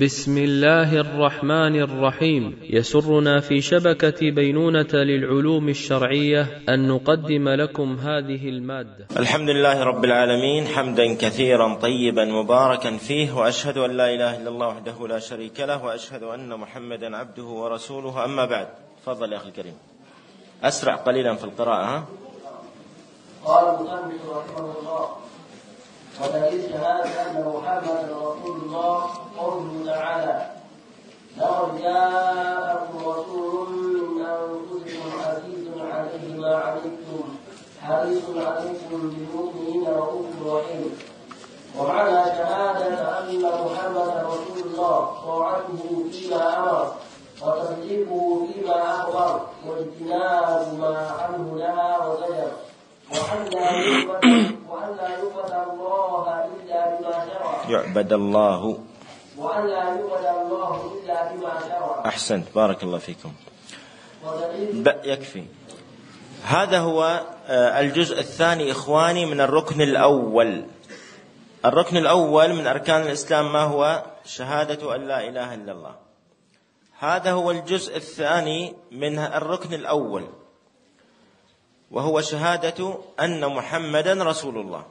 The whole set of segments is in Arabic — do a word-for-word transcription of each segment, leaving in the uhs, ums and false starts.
بسم الله الرحمن الرحيم. يسرنا في شبكة بينونة للعلوم الشرعية أن نقدم لكم هذه المادة. الحمد لله رب العالمين، حمدا كثيرا طيبا مباركا فيه، وأشهد أن لا إله إلا الله وحده لا شريك له، وأشهد أن محمدا عبده ورسوله. أما بعد، تفضل يا أخي الكريم، أسرع قليلا في القراءة. قال المصنف رحمه الله: ودليل شهادة أن محمدا رسول الله قوله تعالى: لقد جاءكم رسول من أنفسكم عزيز عليه ما عنتم حريص عليكم بالمؤمنين رؤوف رحيم. ومعنى شهادة أن محمدا رسول الله طاعته فيما أمر وتصديقه فيما أخبر واجتناب ما عنه نهى وزجر، وأن لا يعبد الله إلا بما شرع يعبد الله وأن لا يعبد الله إلا بما شرع. أحسنت، بارك الله فيكم. يكفي. هذا هو الجزء الثاني إخواني من الركن الأول. الركن الأول من أركان الإسلام ما هو؟ شهادة أن لا إله إلا الله. هذا هو الجزء الثاني من الركن الأول، وهو شهادة أن محمدا رسول الله.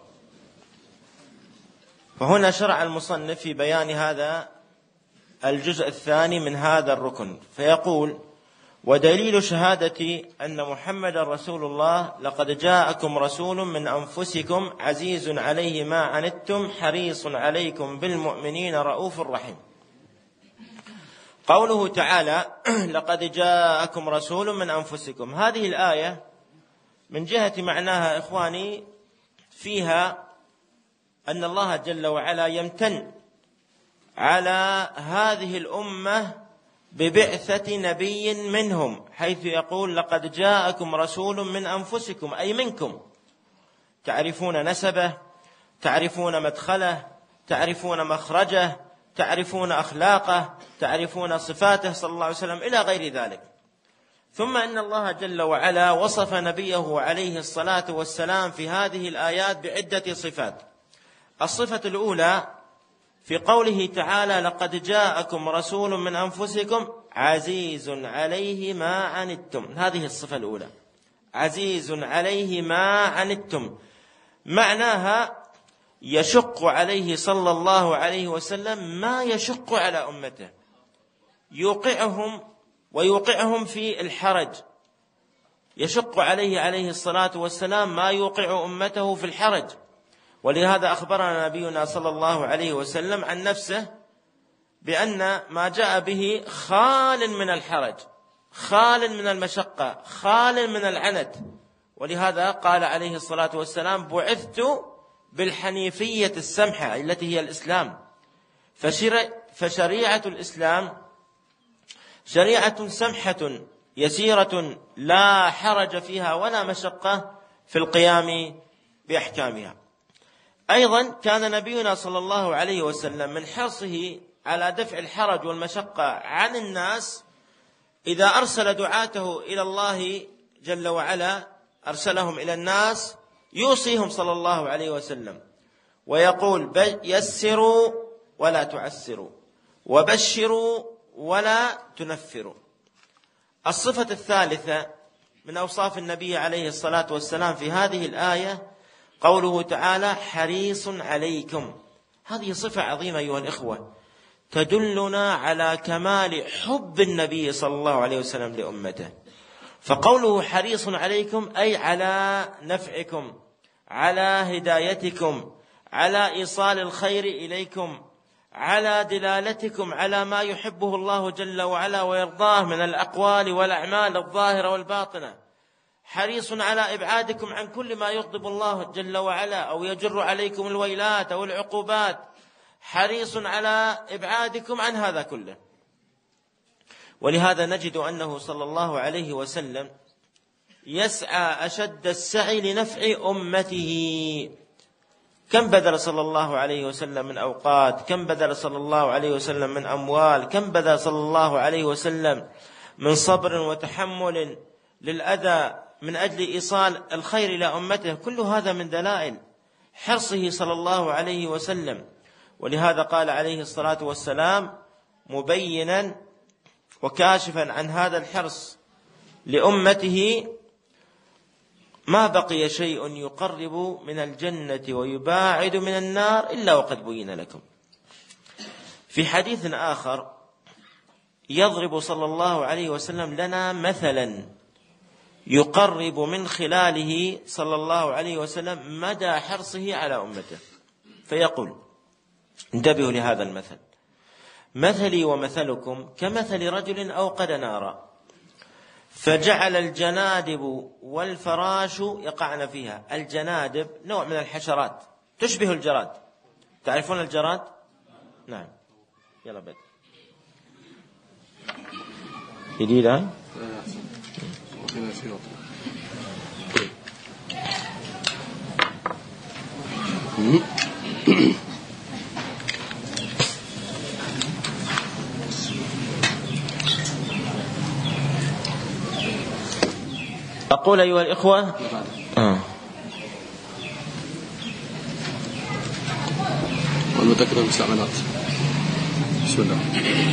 فهنا شرع المصنف في بيان هذا الجزء الثاني من هذا الركن، فيقول: ودليل شهادة أن محمدا رسول الله لقد جاءكم رسول من أنفسكم عزيز عليه ما عنتم حريص عليكم بالمؤمنين رؤوف رحيم. قوله تعالى: لقد جاءكم رسول من أنفسكم، هذه الآية من جهة معناها إخواني فيها أن الله جل وعلا يمتن على هذه الأمة ببعثة نبي منهم، حيث يقول: لقد جاءكم رسول من أنفسكم، أي منكم. تعرفون نسبه، تعرفون مدخله، تعرفون مخرجه، تعرفون أخلاقه، تعرفون صفاته صلى الله عليه وسلم إلى غير ذلك. ثم إن الله جل وعلا وصف نبيه عليه الصلاة والسلام في هذه الآيات بعدة صفات. الصفة الأولى في قوله تعالى: لقد جاءكم رسول من أنفسكم عزيز عليه ما عنتم. هذه الصفة الأولى، عزيز عليه ما عنتم، معناها يشق عليه صلى الله عليه وسلم ما يشق على أمته، يوقعهم ويوقعهم في الحرج. يشق عليه عليه الصلاة والسلام ما يوقع أمته في الحرج. ولهذا أخبرنا نبينا صلى الله عليه وسلم عن نفسه بأن ما جاء به خال من الحرج، خال من المشقة، خال من العنت. ولهذا قال عليه الصلاة والسلام: بعثت بالحنيفية السمحة التي هي الإسلام. فشريعة الإسلام شريعة سمحة يسيرة لا حرج فيها ولا مشقة في القيام بأحكامها. أيضا كان نبينا صلى الله عليه وسلم من حرصه على دفع الحرج والمشقة عن الناس إذا أرسل دعاته إلى الله جل وعلا، أرسلهم إلى الناس، يوصيهم صلى الله عليه وسلم ويقول: يسروا ولا تعسروا، وبشروا ولا تنفروا. الصفة الثالثة من أوصاف النبي عليه الصلاة والسلام في هذه الآية قوله تعالى: حريص عليكم. هذه صفة عظيمة أيها الإخوة، تدلنا على كمال حب النبي صلى الله عليه وسلم لأمته. فقوله حريص عليكم أي على نفعكم، على هدايتكم، على إيصال الخير إليكم، على دلالتكم على ما يحبه الله جل وعلا ويرضاه من الأقوال والأعمال الظاهرة والباطنة. حريص على إبعادكم عن كل ما يغضب الله جل وعلا أو يجر عليكم الويلات أو العقوبات. حريص على إبعادكم عن هذا كله. ولهذا نجد أنه صلى الله عليه وسلم يسعى أشد السعي لنفع أمته. كم بذل صلى الله عليه وسلم من أوقات، كم بذل صلى الله عليه وسلم من أموال، كم بذل صلى الله عليه وسلم من صبر وتحمل للأذى من أجل إيصال الخير إلى أمته. كل هذا من دلائل حرصه صلى الله عليه وسلم. ولهذا قال عليه الصلاة والسلام: مبينا وكاشفا عن هذا الحرص لأمته، ما بقي شيء يقرب من الجنة ويباعد من النار إلا وقد بين لكم. في حديث آخر يضرب صلى الله عليه وسلم لنا مثلا يقرب من خلاله صلى الله عليه وسلم مدى حرصه على أمته، فيقول: انتبهوا لهذا المثل: مثلي ومثلكم كمثل رجل أوقد نارا فجعل الجنادب والفراش يقعن فيها. الجنادب نوع من الحشرات تشبه الجراد. تعرفون الجراد؟ نعم. يلا بدء جديدة. أقول أيها الإخوة آه. والمذكر المستعملات. بسم الله.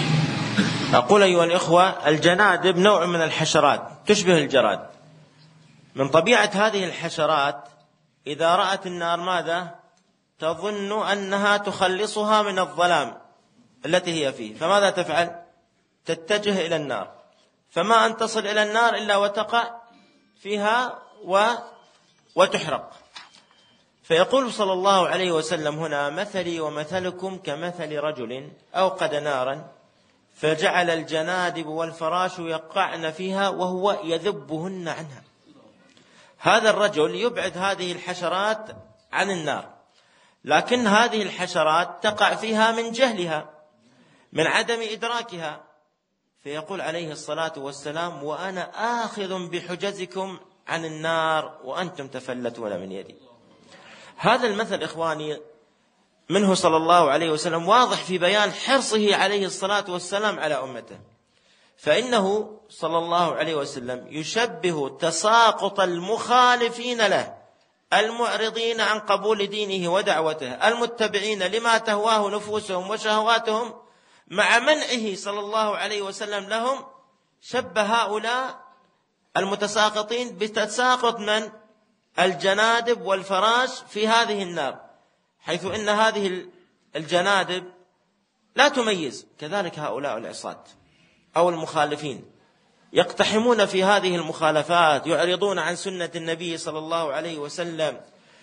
أقول أيها الإخوة الجنادب نوع من الحشرات تشبه الجراد. من طبيعة هذه الحشرات إذا رأت النار ماذا؟ تظن أنها تخلصها من الظلام التي هي فيه، فماذا تفعل؟ تتجه إلى النار، فما أن تصل إلى النار إلا وتقع فيها و... وتحرق. فيقول صلى الله عليه وسلم هنا: مثلي ومثلكم كمثل رجل أوقد نارا فجعل الجنادب والفراش يقعن فيها وهو يذبهن عنها. هذا الرجل يبعد هذه الحشرات عن النار، لكن هذه الحشرات تقع فيها من جهلها، من عدم إدراكها، فيقول عليه الصلاة والسلام: وأنا آخذ بحجزكم عن النار وأنتم تفلتون من يدي. هذا المثل إخواني منه صلى الله عليه وسلم واضح في بيان حرصه عليه الصلاة والسلام على أمته، فإنه صلى الله عليه وسلم يشبه تساقط المخالفين له المعرضين عن قبول دينه ودعوته المتبعين لما تهواه نفوسهم وشهواتهم مع منعه صلى الله عليه وسلم لهم، شبه هؤلاء المتساقطين بتساقط من؟ الجنادب والفراش في هذه النار، حيث إن هذه الجنادب لا تميز، كذلك هؤلاء العصاة أو المخالفين يقتحمون في هذه المخالفات، يعرضون عن سنة النبي صلى الله عليه وسلم،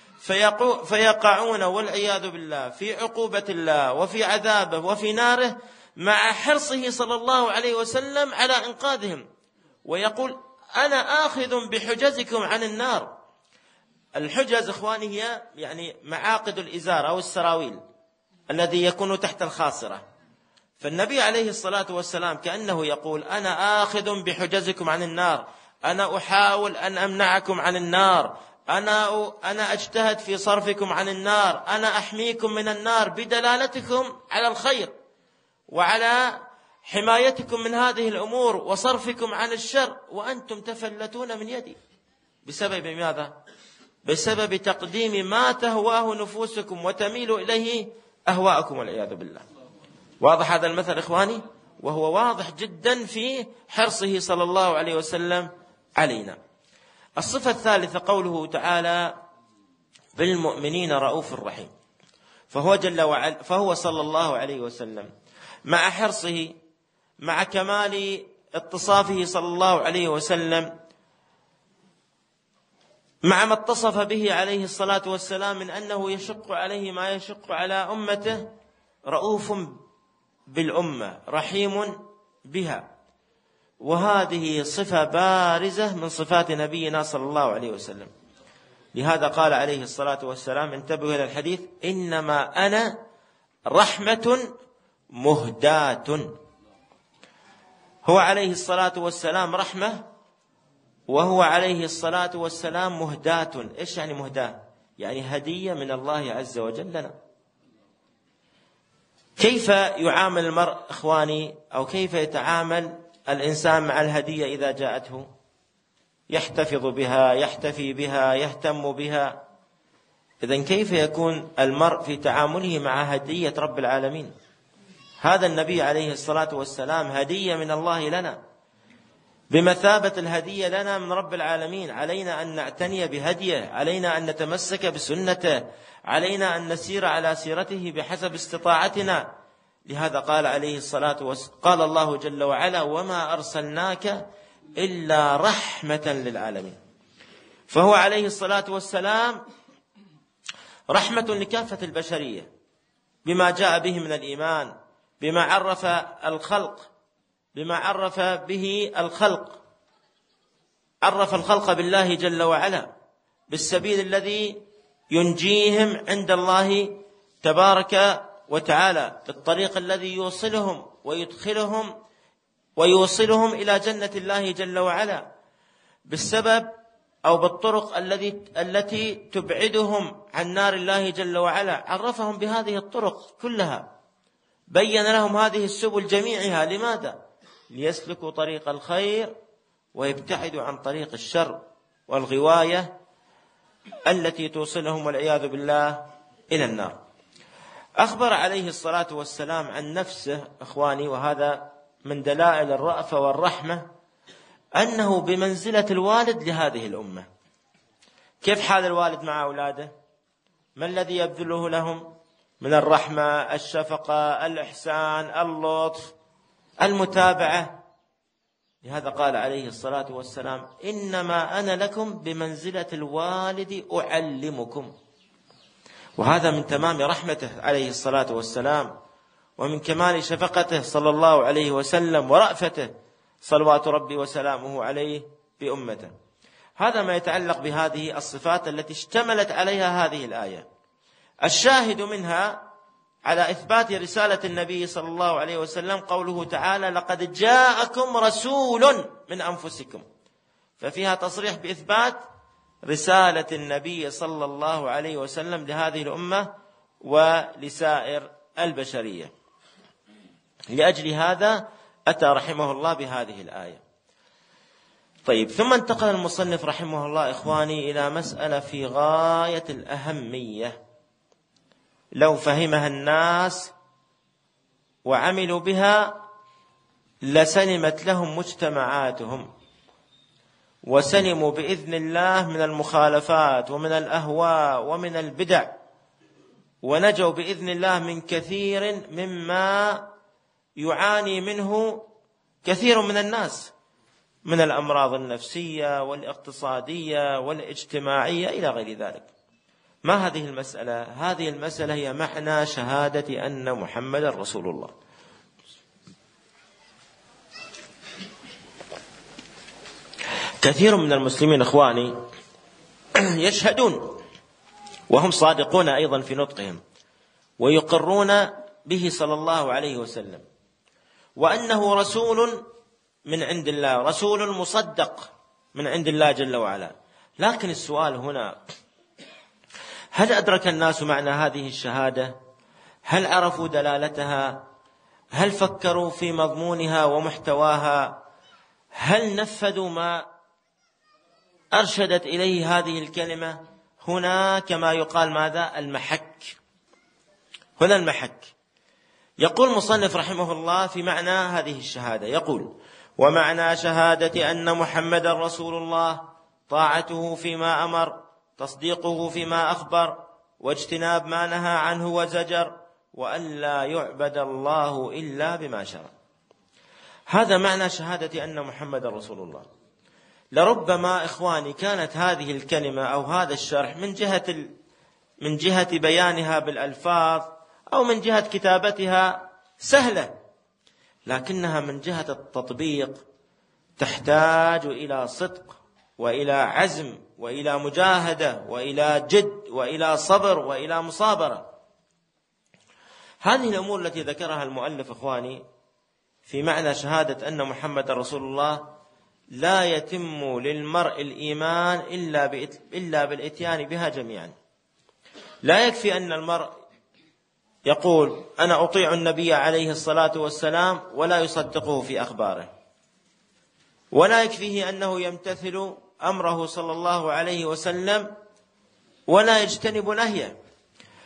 فيقعون والعياذ بالله في عقوبة الله وفي عذابه وفي ناره مع حرصه صلى الله عليه وسلم على إنقاذهم، ويقول: أنا آخذ بحجزكم عن النار. الحجز إخواني هي يعني معاقد الإزار أو السراويل الذي يكون تحت الخاصرة. فالنبي عليه الصلاة والسلام كأنه يقول: أنا آخذ بحجزكم عن النار، أنا أحاول أن أمنعكم عن النار، أنا أنا أجتهد في صرفكم عن النار، أنا أحميكم من النار بدلالتكم على الخير وعلى حمايتكم من هذه الأمور وصرفكم عن الشر، وأنتم تفلتون من يدي. بسبب ماذا؟ بسبب تقديم ما تهواه نفوسكم وتميل إليه أهواءكم والعياذ بالله. واضح هذا المثل إخواني؟ وهو واضح جدا في حرصه صلى الله عليه وسلم علينا. الصفة الثالثة قوله تعالى: بالمؤمنين رؤوف رحيم. فهو جل وعلا فهو صلى الله عليه وسلم مع حرصه، مع كمال اتصافه صلى الله عليه وسلم، مع ما اتصف به عليه الصلاة والسلام من أنه يشق عليه ما يشق على أمته، رؤوف بالأمة رحيم بها. وهذه صفة بارزة من صفات نبينا صلى الله عليه وسلم. لهذا قال عليه الصلاة والسلام، انتبهوا إلى الحديث: إنما أنا رحمة مهداة. هو عليه الصلاة والسلام رحمة، وهو عليه الصلاة والسلام مهداة. إيش يعني مهداة؟ يعني هدية من الله عز وجل لنا. كيف يعامل المرء إخواني، أو كيف يتعامل الإنسان مع الهدية إذا جاءته؟ يحتفظ بها، يحتفي بها، يهتم بها. إذن كيف يكون المرء في تعامله مع هدية رب العالمين؟ هذا النبي عليه الصلاة والسلام هدية من الله لنا، بمثابة الهدية لنا من رب العالمين. علينا أن نعتني بهديه، علينا أن نتمسك بسنته، علينا أن نسير على سيرته بحسب استطاعتنا. لهذا قال عليه الصلاة والسلام، قال الله جل وعلا: وما أرسلناك إلا رحمة للعالمين. فهو عليه الصلاة والسلام رحمة لكافة البشرية بما جاء به من الإيمان، بما عرف الخلق بما عرف به الخلق عرف الخلق بالله جل وعلا، بالسبيل الذي ينجيهم عند الله تبارك وتعالى، بالطريق الذي يوصلهم ويدخلهم ويوصلهم إلى جنة الله جل وعلا، بالسبب أو بالطرق الذي التي تبعدهم عن نار الله جل وعلا. عرفهم بهذه الطرق كلها، بين لهم هذه السبل جميعها. لماذا؟ ليسلكوا طريق الخير ويبتعدوا عن طريق الشر والغواية التي توصلهم والعياذ بالله إلى النار. أخبر عليه الصلاة والسلام عن نفسه إخواني، وهذا من دلائل الرأفة والرحمة، أنه بمنزلة الوالد لهذه الأمة. كيف حال الوالد مع أولاده؟ ما الذي يبذله لهم من الرحمة، الشفقة، الإحسان، اللطف، المتابعة؟ لهذا قال عليه الصلاة والسلام: إنما أنا لكم بمنزلة الوالد أعلمكم. وهذا من تمام رحمته عليه الصلاة والسلام، ومن كمال شفقته صلى الله عليه وسلم ورأفته صلوات ربي وسلامه عليه بأمته. هذا ما يتعلق بهذه الصفات التي اشتملت عليها هذه الآية. الشاهد منها على إثبات رسالة النبي صلى الله عليه وسلم قوله تعالى: لقد جاءكم رسول من أنفسكم، ففيها تصريح بإثبات رسالة النبي صلى الله عليه وسلم لهذه الأمة ولسائر البشرية. لأجل هذا أتى رحمه الله بهذه الآية. طيب، ثم انتقل المصنف رحمه الله إخواني إلى مسألة في غاية الأهمية، لو فهمها الناس وعملوا بها لسلمت لهم مجتمعاتهم، وسلموا بإذن الله من المخالفات ومن الأهواء ومن البدع، ونجوا بإذن الله من كثير مما يعاني منه كثير من الناس من الأمراض النفسية والاقتصادية والاجتماعية إلى غير ذلك. ما هذه المسألة؟ هذه المسألة هي معنى شهادة أن محمد رسول الله. كثير من المسلمين إخواني يشهدون وهم صادقون أيضا في نطقهم، ويقرون به صلى الله عليه وسلم، وأنه رسول من عند الله، رسول مصدق من عند الله جل وعلا. لكن السؤال هنا: هل أدرك الناس معنى هذه الشهادة؟ هل عرفوا دلالتها؟ هل فكروا في مضمونها ومحتواها؟ هل نفذوا ما أرشدت إليه هذه الكلمة؟ هنا كما يقال ماذا؟ المحك. هنا المحك. يقول مصنف رحمه الله في معنى هذه الشهادة، يقول: ومعنى شهادة أن محمد رسول الله طاعته فيما أمر، تصديقه فيما أخبر، واجتناب ما نهى عنه وزجر، وأن لا يعبد الله إلا بما شرع. هذا معنى شهادة أن محمد رسول الله. لربما إخواني كانت هذه الكلمة أو هذا الشرح من جهة من جهة بيانها بالألفاظ أو من جهة كتابتها سهلة، لكنها من جهة التطبيق تحتاج إلى صدق وإلى عزم وإلى مجاهدة وإلى جد وإلى صبر وإلى مصابرة. هذه الأمور التي ذكرها المؤلف إخواني في معنى شهادة أن محمد رسول الله لا يتم للمرء الإيمان إلا إلا بالإتيان بها جميعا. لا يكفي أن المرء يقول أنا أطيع النبي عليه الصلاة والسلام ولا يصدقه في أخباره، ولا يكفيه أنه يمتثل أمره صلى الله عليه وسلم ولا يجتنب نهيه،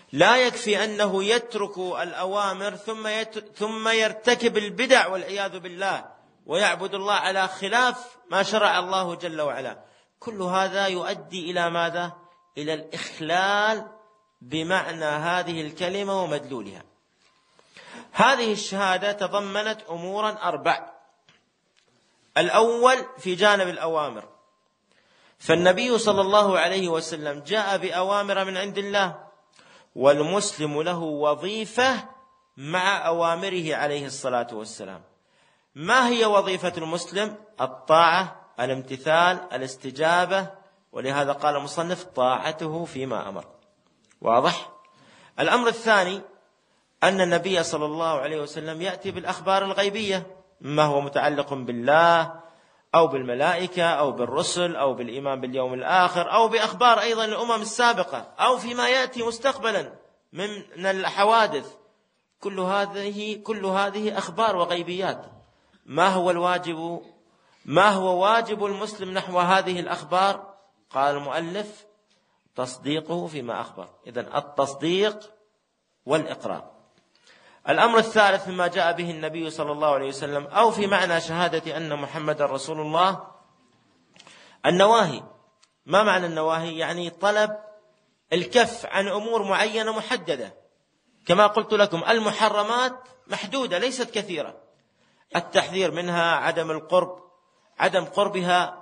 لا يكفي أنه يترك الأوامر ثم يت... ثم يرتكب البدع والعياذ بالله ويعبد الله على خلاف ما شرع الله جل وعلا. كل هذا يؤدي إلى ماذا؟ إلى الإخلال بمعنى هذه الكلمة ومدلولها. هذه الشهادة تضمنت أمورا أربع. الأول في جانب الأوامر، فالنبي صلى الله عليه وسلم جاء بأوامر من عند الله، والمسلم له وظيفة مع أوامره عليه الصلاة والسلام. ما هي وظيفة المسلم؟ الطاعة، الامتثال، الاستجابة، ولهذا قال المصنف طاعته فيما أمر. واضح؟ الأمر الثاني أن النبي صلى الله عليه وسلم يأتي بالأخبار الغيبية، ما هو متعلق بالله أو بالملائكة أو بالرسل أو بالإيمان باليوم الآخر أو بأخبار أيضا الأمم السابقة أو فيما يأتي مستقبلا من الحوادث. كل هذه كل هذه أخبار وغيبيات. ما هو الواجب ما هو واجب المسلم نحو هذه الأخبار؟ قال المؤلف تصديقه فيما أخبر. إذن التصديق والإقرار. الأمر الثالث مما جاء به النبي صلى الله عليه وسلم أو في معنى شهادة أن محمد رسول الله النواهي. ما معنى النواهي؟ يعني طلب الكف عن أمور معينة محددة. كما قلت لكم المحرمات محدودة ليست كثيرة، التحذير منها، عدم القرب، عدم قربها.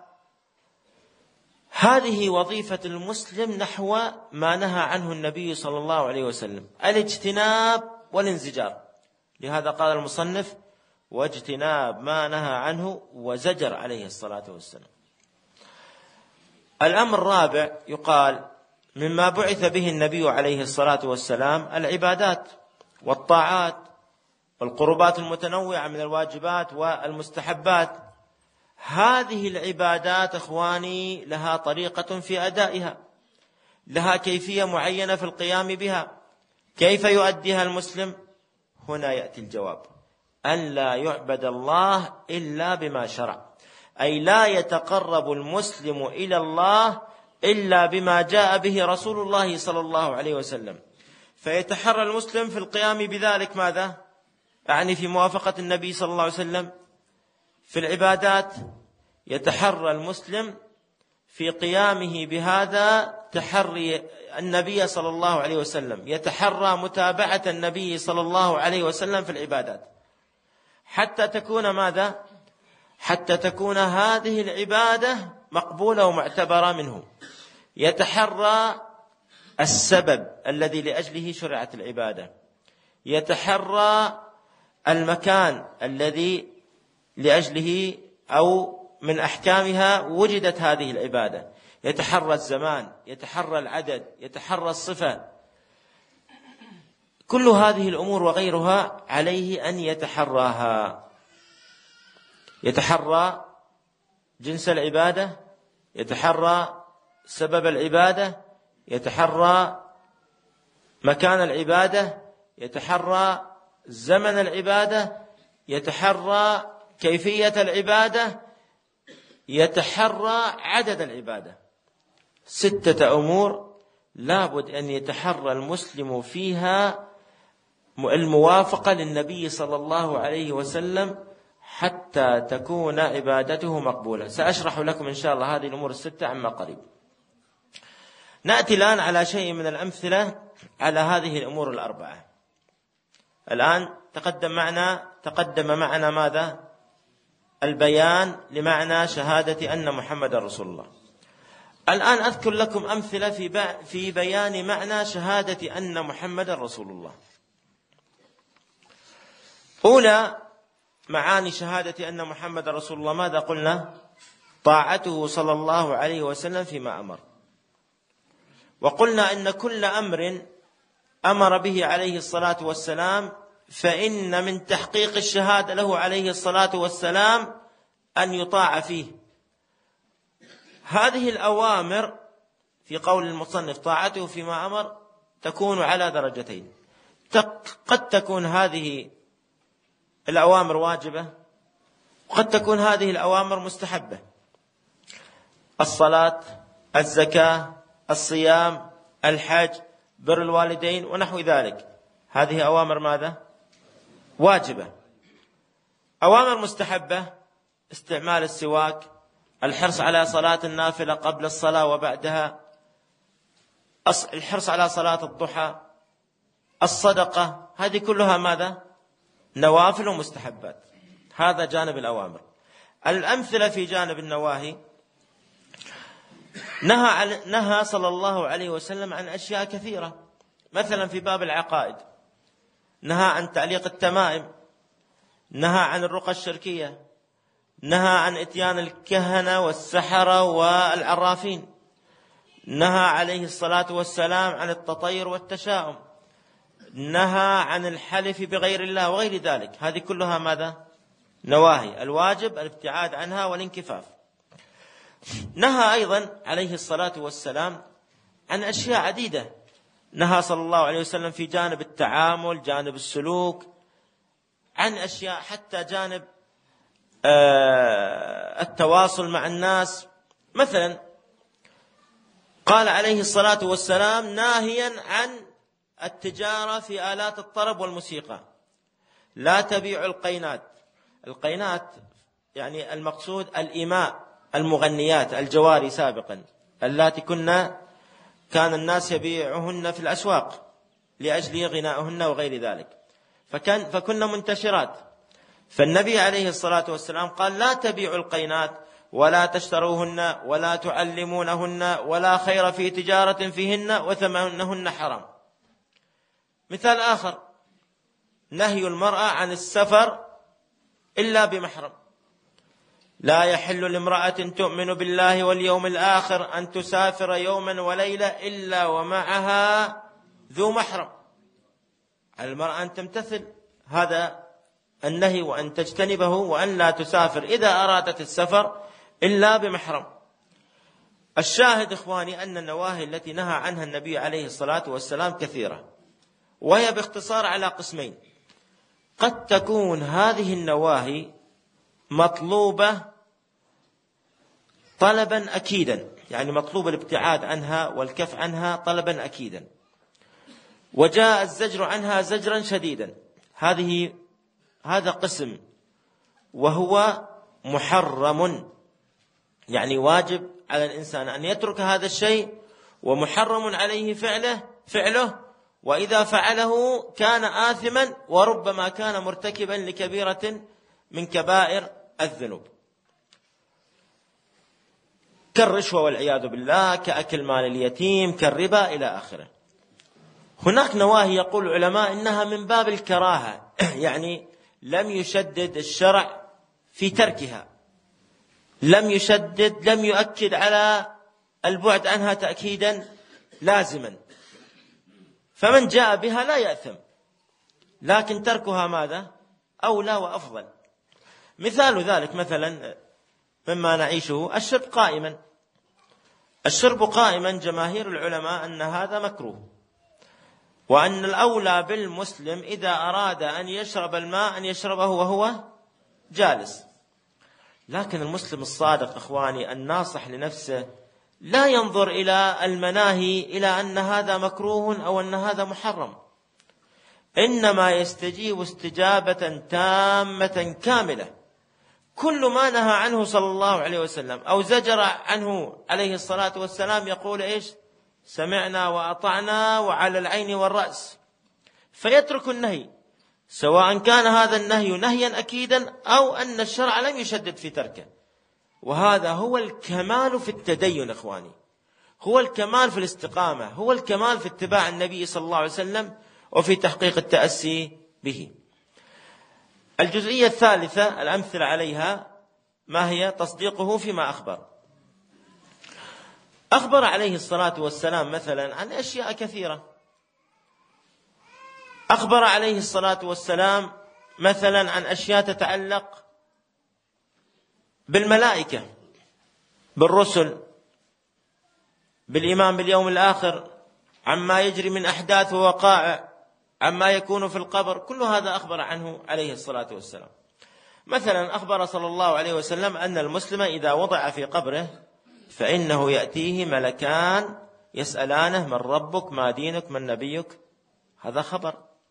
هذه وظيفة المسلم نحو ما نهى عنه النبي صلى الله عليه وسلم، الاجتناب والانزجار. لهذا قال المصنف واجتناب ما نهى عنه وزجر عليه الصلاة والسلام. الأمر الرابع يقال مما بعث به النبي عليه الصلاة والسلام العبادات والطاعات والقربات المتنوعة من الواجبات والمستحبات. هذه العبادات اخواني لها طريقة في أدائها، لها كيفية معينة في القيام بها. كيف يؤديها المسلم؟ هنا يأتي الجواب: أن لا يعبد الله إلا بما شرع، أي لا يتقرب المسلم إلى الله إلا بما جاء به رسول الله صلى الله عليه وسلم. فيتحرى المسلم في القيام بذلك ماذا؟ يعني في موافقة النبي صلى الله عليه وسلم. في العبادات يتحرى المسلم في قيامه بهذا تحري النبي صلى الله عليه وسلم، يتحرى متابعة النبي صلى الله عليه وسلم في العبادات حتى تكون ماذا؟ حتى تكون هذه العبادة مقبولة ومعتبرة منه. يتحرى السبب الذي لأجله شرعت العبادة، يتحرى المكان الذي لأجله أو من أحكامها وجدت هذه العبادة، يتحرى الزمان، يتحرى العدد، يتحرى الصفة. كل هذه الأمور وغيرها عليه أن يتحراها. يتحرى جنس العبادة، يتحرى سبب العبادة، يتحرى مكان العبادة، يتحرى زمن العبادة، يتحرى كيفية العبادة، يتحرى عدد العبادة. ستة أمور لابد أن يتحرى المسلم فيها الموافقة للنبي صلى الله عليه وسلم حتى تكون عبادته مقبولة. سأشرح لكم إن شاء الله هذه الأمور الستة عما قريب. نأتي الآن على شيء من الأمثلة على هذه الأمور الأربعة. الآن تقدم معنا تقدم معنا ماذا؟ البيان لمعنى شهادة أن محمد رسول الله. الآن أذكر لكم أمثلة في في بيان معنى شهادة أن محمد رسول الله. أولى معاني شهادة أن محمد رسول الله ماذا قلنا؟ طاعته صلى الله عليه وسلم فيما أمر. وقلنا إن كل أمر أمر به عليه الصلاة والسلام فإن من تحقيق الشهادة له عليه الصلاة والسلام أن يطاع فيه. هذه الأوامر في قول المصنف طاعته فيما أمر تكون على درجتين. قد تكون هذه الأوامر واجبة، وقد تكون هذه الأوامر مستحبة. الصلاة، الزكاة، الصيام، الحج، بر الوالدين ونحو ذلك. هذه أوامر ماذا؟ واجبة. أوامر مستحبة: استعمال السواك، الحرص على صلاة النافلة قبل الصلاة وبعدها، الحرص على صلاة الضحى، الصدقة. هذه كلها ماذا؟ نوافل ومستحبات. هذا جانب الأوامر. الأمثلة في جانب النواهي: نهى نهى صلى الله عليه وسلم عن أشياء كثيرة. مثلا في باب العقائد نهى عن تعليق التمائم، نهى عن الرقى الشركية، نهى عن إتيان الكهنة والسحرة والعرافين، نهى عليه الصلاة والسلام عن التطير والتشاؤم، نهى عن الحلف بغير الله وغير ذلك. هذه كلها ماذا؟ نواهي. الواجب الابتعاد عنها والانكفاف. نهى أيضا عليه الصلاة والسلام عن أشياء عديدة. نهى صلى الله عليه وسلم في جانب التعامل، جانب السلوك، عن أشياء حتى جانب التواصل مع الناس. مثلا قال عليه الصلاة والسلام ناهيا عن التجارة في آلات الطرب والموسيقى: لا تبيعوا القينات. القينات يعني المقصود الإماء، المغنيات، الجواري سابقا، اللاتي كنا كان الناس يبيعهن في الأسواق لأجل غنائهن وغير ذلك، فكان فكنا منتشرات. فالنبي عليه الصلاة والسلام قال: لا تبيعوا القينات ولا تشتروهن ولا تعلمونهن ولا خير في تجارة فيهن وثمنهن حرام. مثال آخر: نهي المرأة عن السفر إلا بمحرم. لا يحل لامرأة تؤمن بالله واليوم الآخر أن تسافر يوما وليلة إلا ومعها ذو محرم. على المرأة أن تمتثل هذا النهي وأن تجتنبه، وأن لا تسافر إذا أرادت السفر إلا بمحرم. الشاهد إخواني أن النواهي التي نهى عنها النبي عليه الصلاة والسلام كثيرة، وهي باختصار على قسمين: قد تكون هذه النواهي مطلوبة طلبا أكيدا، يعني مطلوب الابتعاد عنها والكف عنها طلبا أكيدا، وجاء الزجر عنها زجرا شديدا. هذه هذا قسم، وهو محرم، يعني واجب على الإنسان أن يترك هذا الشيء، ومحرم عليه فعله فعله وإذا فعله كان آثما، وربما كان مرتكبا لكبيرة من كبائر الذنوب، كالرشوة والعياذ بالله، كأكل مال اليتيم، كالربا إلى آخره. هناك نواهي يقول العلماء إنها من باب الكراهة، يعني لم يشدد الشرع في تركها، لم يشدد لم يؤكد على البعد عنها تأكيدا لازما، فمن جاء بها لا يأثم، لكن تركها ماذا؟ أولى وأفضل. مثال ذلك مثلا مما نعيشه الشرب قائما. الشرب قائما جماهير العلماء أن هذا مكروه، وأن الأولى بالمسلم إذا أراد أن يشرب الماء أن يشربه وهو جالس. لكن المسلم الصادق إخواني الناصح لنفسه لا ينظر إلى المناهي إلى أن هذا مكروه أو أن هذا محرم، إنما يستجيب استجابة تامة كاملة. كل ما نهى عنه صلى الله عليه وسلم أو زجر عنه عليه الصلاة والسلام يقول إيش؟ سمعنا وأطعنا وعلى العين والرأس، فيترك النهي، سواء كان هذا النهي نهيا أكيدا أو أن الشرع لم يشدد في تركه. وهذا هو الكمال في التدين إخواني، هو الكمال في الاستقامة، هو الكمال في اتباع النبي صلى الله عليه وسلم وفي تحقيق التأسي به. الجزئية الثالثة الأمثلة عليها ما هي؟ تصديقه فيما أخبر. أخبر عليه الصلاة والسلام مثلا عن أشياء كثيرة. أخبر عليه الصلاة والسلام مثلا عن أشياء تتعلق بالملائكة، بالرسل، بالإيمان باليوم الآخر، عما يجري من أحداث ووقائع، عما يكون في القبر، كل هذا أخبر عنه عليه الصلاة والسلام. مثلا أخبر صلى الله عليه وسلم أن المسلم إذا وضع في قبره فإنه يأتيه ملكان يسألانه من ربك ما دينك من نبيك، هذا خبر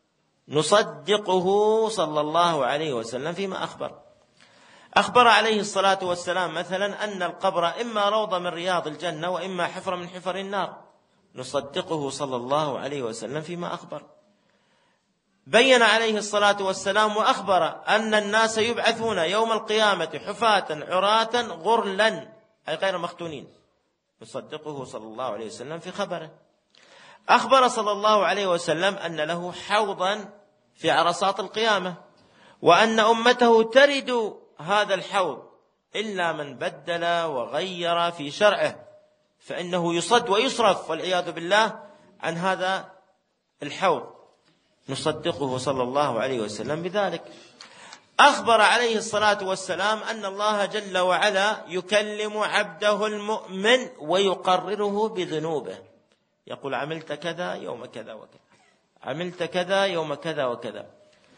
نصدقه صلى الله عليه وسلم فيما أخبر. أخبر عليه الصلاة والسلام مثلا أن القبر إما روضة من رياض الجنة وإما حفرة من حفر النار، نصدقه صلى الله عليه وسلم فيما أخبر. بين عليه الصلاة والسلام وأخبر أن الناس يبعثون يوم القيامة حفاة عراة غرلا أي غير مختونين، نصدقه صلى الله عليه وسلم في خبره. أخبر صلى الله عليه وسلم أن له حوضا في عرصات القيامة، وأن أمته ترد هذا الحوض إلا من بدل وغير في شرعه، فإنه يصد ويصرف والعياذ بالله عن هذا الحوض، نصدقه صلى الله عليه وسلم بذلك. أخبر عليه الصلاة والسلام أن الله جل وعلا يكلم عبده المؤمن ويقرره بذنوبه، يقول عملت كذا يوم كذا وكذا، عملت كذا يوم كذا وكذا،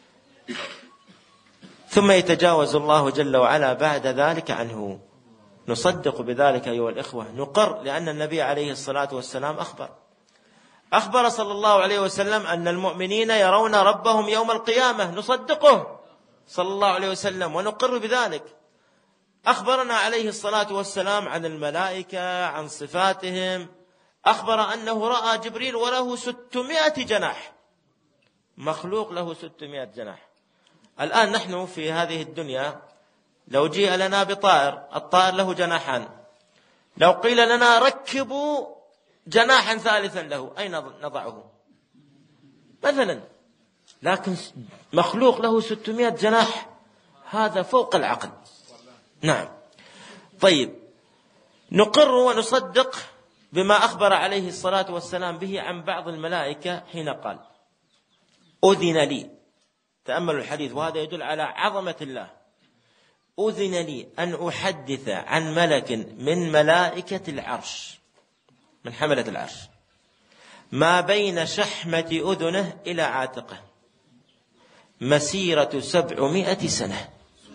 ثم يتجاوز الله جل وعلا بعد ذلك عنه. نصدق بذلك أيها الإخوة، نقر، لأن النبي عليه الصلاة والسلام أخبر أخبر صلى الله عليه وسلم أن المؤمنين يرون ربهم يوم القيامة، نصدقه صلى الله عليه وسلم ونقر بذلك. أخبرنا عليه الصلاة والسلام عن الملائكة، عن صفاتهم، أخبر أنه رأى جبريل وله ستمائة جناح، مخلوق له ستمائة جناح. الآن نحن في هذه الدنيا لو جيء لنا بطائر، الطائر له جناحان، لو قيل لنا ركبوا جناحا ثالثا له أين نضعه مثلا؟ لكن مخلوق له ستمائة جناح، هذا فوق العقل. نعم. طيب، نقر ونصدق بما أخبر عليه الصلاة والسلام به عن بعض الملائكة حين قال أذن لي، تأملوا الحديث وهذا يدل على عظمة الله، أذن لي أن أحدث عن ملك من ملائكة العرش، من حملة العرش، ما بين شحمة أذنه إلى عاتقه مسيرة سبعمائة سنة،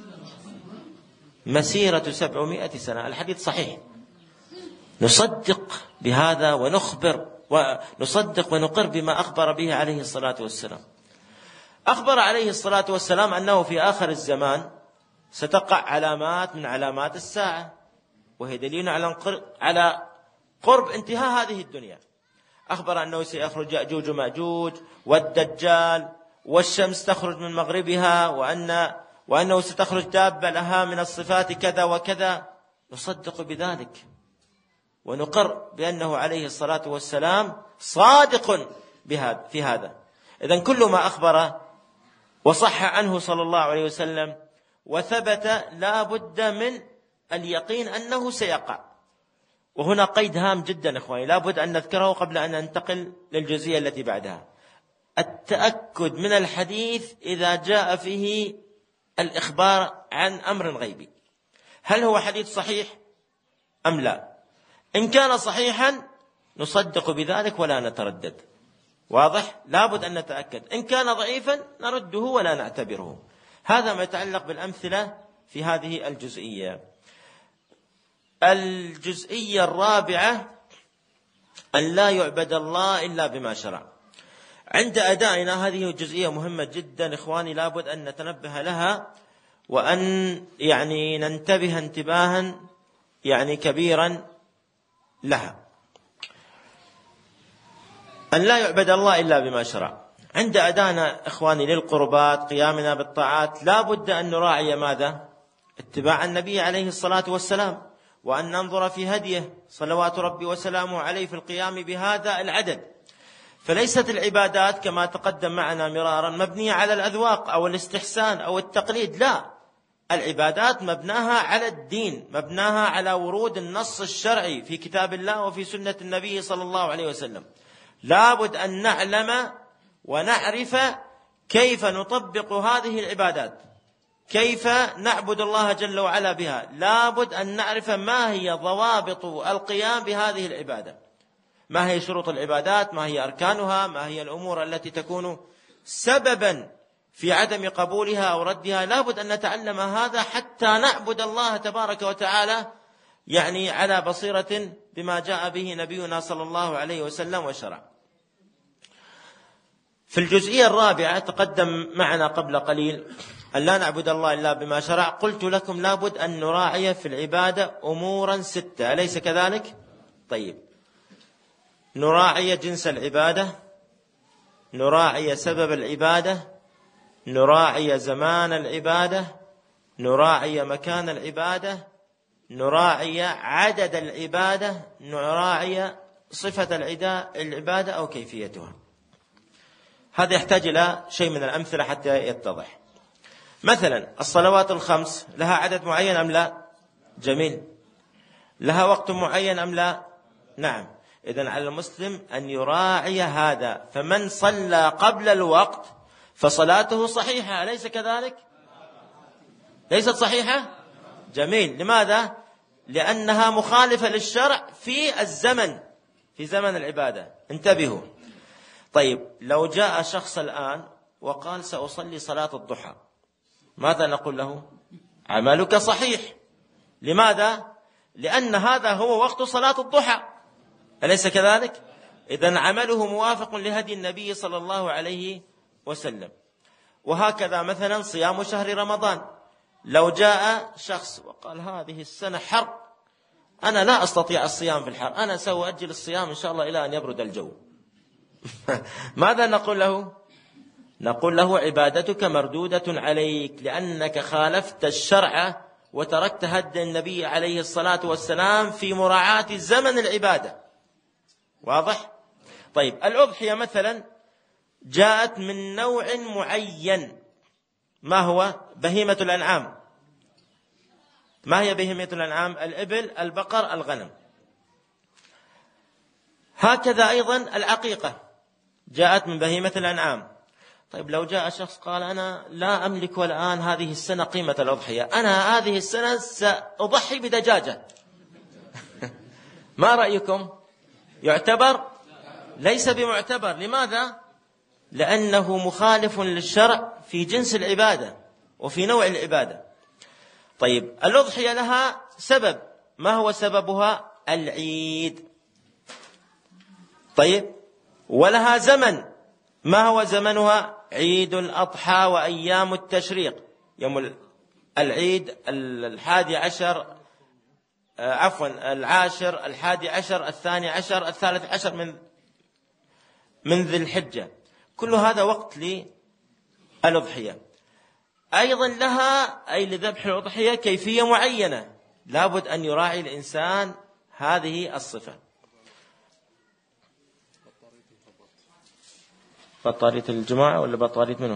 مسيرة سبعمائة سنة. الحديث صحيح. نصدق بهذا ونخبر ونصدق ونقر بما أخبر به عليه الصلاة والسلام. أخبر عليه الصلاة والسلام أنه في آخر الزمان ستقع علامات من علامات الساعة، وهي دليل على قرب انتهاء هذه الدنيا. أخبر أنه سيخرج يأجوج ومأجوج والدجال، والشمس تخرج من مغربها، وأن وأنه ستخرج دابة لها من الصفات كذا وكذا. نصدق بذلك ونقر بأنه عليه الصلاة والسلام صادق بهذا في هذا. إذن كل ما أخبر وصح عنه صلى الله عليه وسلم وثبت لا بد من اليقين أنه سيقع. وهنا قيد هام جدا إخواني لا بد أن نذكره قبل أن ننتقل للجزئية التي بعدها: التأكد من الحديث إذا جاء فيه الإخبار عن أمر غيبي، هل هو حديث صحيح أم لا؟ إن كان صحيحا نصدق بذلك ولا نتردد، واضح؟ لا بد أن نتأكد. إن كان ضعيفا نرده ولا نعتبره. هذا ما يتعلق بالأمثلة في هذه الجزئية. الجزئية الرابعة: أن لا يعبد الله إلا بما شرع. عند أدائنا هذه جزئية مهمة جدا إخواني، لا بد أن نتنبه لها وأن يعني ننتبه انتباها يعني كبيرا لها. أن لا يعبد الله إلا بما شرع. عند أدائنا إخواني للقربات، قيامنا بالطاعات، لا بد أن نراعي ماذا؟ اتباع النبي عليه الصلاة والسلام، وأن ننظر في هديه صلوات ربي وسلامه عليه في القيام بهذا العدد. فليست العبادات كما تقدم معنا مرارا مبنية على الأذواق أو الاستحسان أو التقليد، لا، العبادات مبناها على الدين، مبناها على ورود النص الشرعي في كتاب الله وفي سنة النبي صلى الله عليه وسلم. لا بد أن نعلم ونعرف كيف نطبق هذه العبادات، كيف نعبد الله جل وعلا بها. لا بد أن نعرف ما هي ضوابط القيام بهذه العبادة، ما هي شروط العبادات، ما هي أركانها، ما هي الأمور التي تكون سببا في عدم قبولها أو ردها. لا بد أن نتعلم هذا حتى نعبد الله تبارك وتعالى يعني على بصيرة بما جاء به نبينا صلى الله عليه وسلم وشرع. في الجزئية الرابعة تقدم معنا قبل قليل أن لا نعبد الله إلا بما شرع. قلت لكم لابد أن نراعي في العبادة أمورا ستة، أليس كذلك؟ طيب، نراعي جنس العبادة، نراعي سبب العبادة، نراعي زمان العبادة، نراعي مكان العبادة، نراعي عدد العبادة، نراعي صفة العبادة أو كيفيتها. هذا يحتاج إلى شيء من الأمثلة حتى يتضح. مثلا الصلوات الخمس لها عدد معين أم لا؟ جميل. لها وقت معين أم لا؟ نعم. إذن على المسلم أن يراعي هذا، فمن صلى قبل الوقت فصلاته صحيحة، أليس كذلك؟ ليست صحيحة؟ جميل. لماذا؟ لأنها مخالفة للشرع في الزمن، في زمن العبادة. انتبهوا. طيب، لو جاء شخص الآن وقال سأصلي صلاة الضحى، ماذا نقول له؟ عملك صحيح. لماذا؟ لأن هذا هو وقت صلاة الضحى، أليس كذلك؟ إذن عمله موافق لهدي النبي صلى الله عليه وسلم. وهكذا مثلا صيام شهر رمضان، لو جاء شخص وقال هذه السنة حر، أنا لا أستطيع الصيام في الحر، أنا سأؤجل الصيام إن شاء الله إلى أن يبرد الجو. ماذا نقول له؟ نقول له عبادتك مردودة عليك، لأنك خالفت الشرع وتركت هدي النبي عليه الصلاة والسلام في مراعاة زمن العبادة. واضح؟ طيب، الأضحية مثلا جاءت من نوع معين، ما هو؟ بهيمة الأنعام. ما هي بهيمة الأنعام؟ الإبل، البقر، الغنم. هكذا أيضا العقيقة جاءت من بهيمة الأنعام. طيب، لو جاء شخص قال أنا لا أملك الآن هذه السنة قيمة الأضحية، أنا هذه السنة سأضحي بدجاجة، ما رأيكم؟ يعتبر؟ ليس بمعتبر. لماذا؟ لأنه مخالف للشرع في جنس العبادة وفي نوع العبادة. طيب، الأضحية لها سبب، ما هو سببها؟ العيد. طيب، ولها زمن، ما هو زمنها؟ عيد الأضحى وأيام التشريق، يوم العيد الحادي عشر، عفوا العاشر، الحادي عشر، الثاني عشر، الثالث عشر من من ذي الحجة. كل هذا وقت للأضحية. أيضا لها أي لذبح الأضحية كيفية معينة، لابد أن يراعي الإنسان هذه الصفة. بطارية الجماعة ولا بطارية منه؟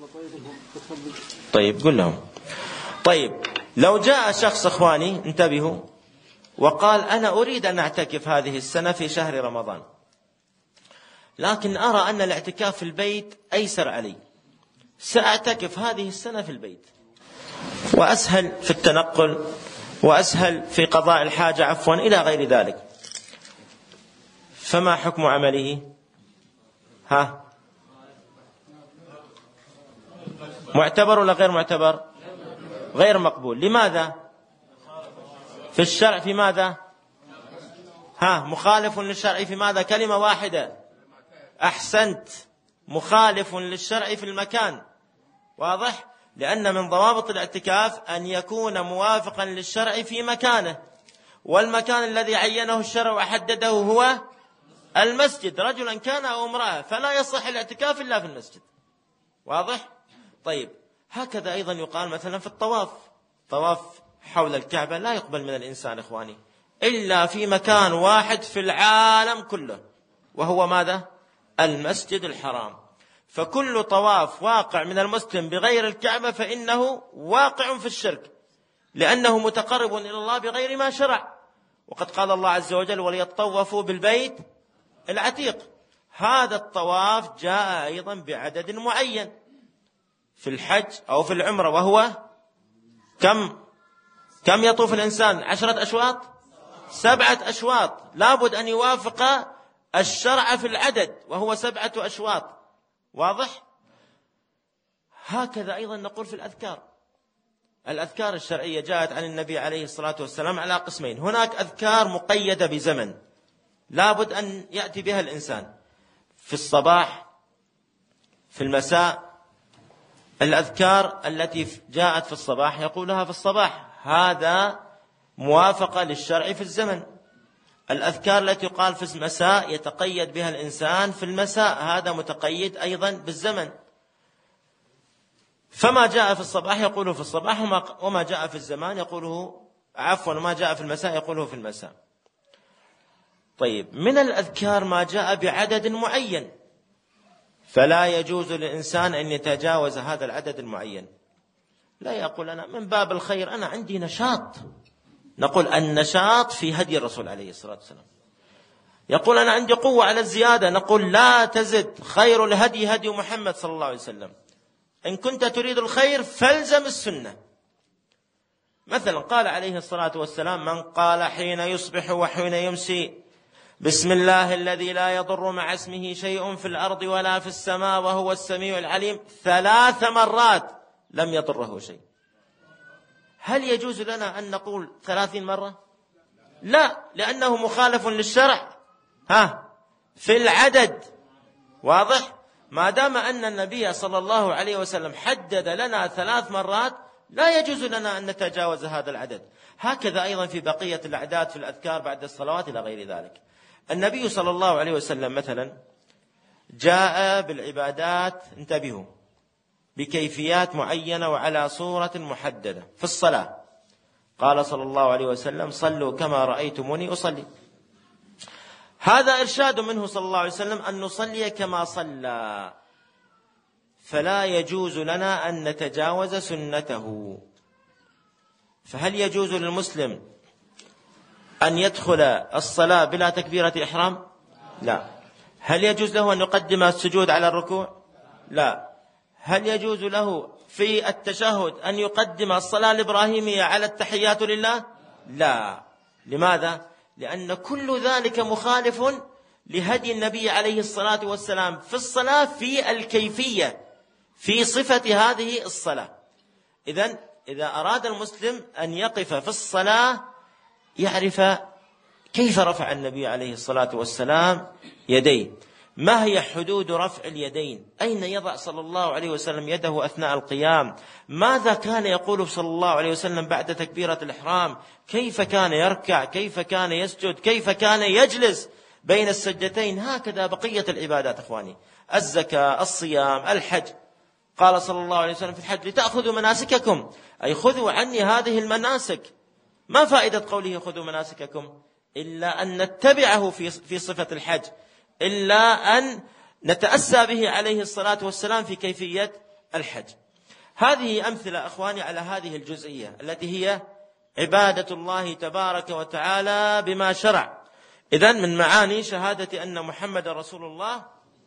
طيب، قل لهم. طيب، لو جاء شخص إخواني انتبهوا وقال أنا أريد أن أعتكف هذه السنة في شهر رمضان، لكن أرى أن الاعتكاف في البيت أيسر علي، سأعتكف هذه السنة في البيت وأسهل في التنقل وأسهل في قضاء الحاجة عفوا إلى غير ذلك. فما حكم عمله؟ ها، معتبر ولا غير معتبر؟ غير مقبول. لماذا؟ في الشرع في ماذا؟ ها، مخالف للشرع في ماذا؟ كلمة واحدة. أحسنت، مخالف للشرع في المكان. واضح؟ لأن من ضوابط الاعتكاف أن يكون موافقا للشرع في مكانه، والمكان الذي عينه الشرع وحدده هو المسجد، رجلا كان أو امرأة، فلا يصح الاعتكاف إلا في المسجد. واضح؟ طيب، هكذا أيضا يقال مثلا في الطواف، طواف حول الكعبة لا يقبل من الإنسان إخواني إلا في مكان واحد في العالم كله، وهو ماذا؟ المسجد الحرام. فكل طواف واقع من المسلم بغير الكعبة فإنه واقع في الشرك، لأنه متقرب إلى الله بغير ما شرع. وقد قال الله عز وجل وليطوفوا بالبيت العتيق. هذا الطواف جاء أيضا بعدد معين في الحج أو في العمرة، وهو كم كم يطوف الإنسان؟ عشرة أشواط، سبعة أشواط، لابد أن يوافق الشرع في العدد وهو سبعة أشواط. واضح؟ هكذا أيضا نقول في الأذكار، الأذكار الشرعية جاءت عن النبي عليه الصلاة والسلام على قسمين. هناك أذكار مقيدة بزمن لابد أن يأتي بها الإنسان في الصباح في المساء. الأذكار التي جاءت في الصباح يقولها في الصباح، هذا موافقة للشرع في الزمن. الأذكار التي يقال في المساء يتقيد بها الإنسان في المساء، هذا متقيد أيضا بالزمن. فما جاء في الصباح يقوله في الصباح، وما جاء في الزمان يقوله عفوا وما جاء في المساء يقوله في المساء. طيب، من الأذكار ما جاء بعدد معين، فلا يجوز للإنسان أن يتجاوز هذا العدد المعين. لا يقول أنا من باب الخير أنا عندي نشاط، نقول النشاط في هدي الرسول عليه الصلاة والسلام. يقول أنا عندي قوة على الزيادة، نقول لا تزد، خير الهدي هدي محمد صلى الله عليه وسلم. إن كنت تريد الخير فالزم السنة. مثلا قال عليه الصلاة والسلام من قال حين يصبح وحين يمسي بسم الله الذي لا يضر مع اسمه شيء في الأرض ولا في السماء وهو السميع العليم ثلاث مرات لم يضره شيء. هل يجوز لنا أن نقول ثلاثين مرة؟ لا، لأنه مخالف للشرع ها في العدد. واضح؟ ما دام أن النبي صلى الله عليه وسلم حدد لنا ثلاث مرات لا يجوز لنا أن نتجاوز هذا العدد. هكذا أيضا في بقية الأعداد في الأذكار بعد الصلوات إلى غير ذلك. النبي صلى الله عليه وسلم مثلا جاء بالعبادات، انتبهوا، بكيفيات معينة وعلى صورة محددة. في الصلاة قال صلى الله عليه وسلم صلوا كما رأيتموني أصلي. هذا إرشاد منه صلى الله عليه وسلم أن نصلي كما صلى، فلا يجوز لنا أن نتجاوز سنته. فهل يجوز للمسلم أن يدخل الصلاة بلا تكبيرة إحرام؟ لا. هل يجوز له أن يقدم السجود على الركوع؟ لا. هل يجوز له في التشهد أن يقدم الصلاة الإبراهيمية على التحيات لله؟ لا. لماذا؟ لأن كل ذلك مخالف لهدي النبي عليه الصلاة والسلام في الصلاة، في الكيفية، في صفة هذه الصلاة. إذن إذا أراد المسلم أن يقف في الصلاة يعرف كيف رفع النبي عليه الصلاة والسلام يديه، ما هي حدود رفع اليدين، أين يضع صلى الله عليه وسلم يده أثناء القيام، ماذا كان يقول صلى الله عليه وسلم بعد تكبيرة الإحرام، كيف كان يركع، كيف كان يسجد، كيف كان يجلس بين السجدتين. هكذا بقية العبادات أخواني، الزكاة، الصيام، الحج. قال صلى الله عليه وسلم في الحج لتأخذوا مناسككم، أي خذوا عني هذه المناسك. ما فائدة قوله خذوا مناسككم؟ إلا أن نتبعه في في صفة الحج، إلا أن نتأسى به عليه الصلاة والسلام في كيفية الحج. هذه أمثلة أخواني على هذه الجزئية التي هي عبادة الله تبارك وتعالى بما شرع. إذن من معاني شهادة أن محمد رسول الله